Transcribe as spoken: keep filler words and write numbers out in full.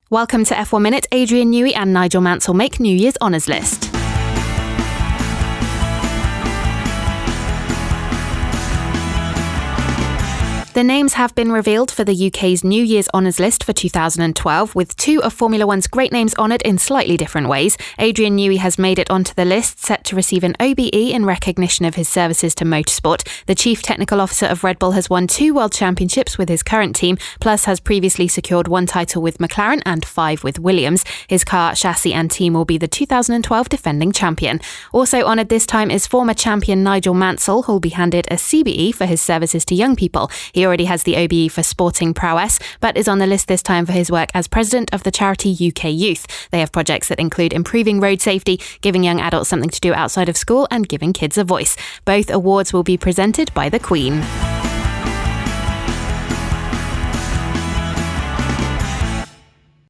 Welcome to F one Minute. Adrian Newey and Nigel Mansell make New Year's Honours List. The names have been revealed for the U K's New Year's Honours List for two thousand twelve, with two of Formula One's great names honoured in slightly different ways. Adrian Newey has made it onto the list, set to receive an O B E in recognition of his services to motorsport. The Chief Technical Officer of Red Bull has won two World Championships with his current team, plus has previously secured one title with McLaren and five with Williams. His car, chassis and team will be the two thousand twelve defending champion. Also honoured this time is former champion Nigel Mansell, who will be handed a C B E for his services to young people. He already has the O B E for sporting prowess, but is on the list this time for his work as president of the charity U K Youth. They have projects that include improving road safety, giving young adults something to do outside of school, and giving kids a voice. Both awards will be presented by the Queen.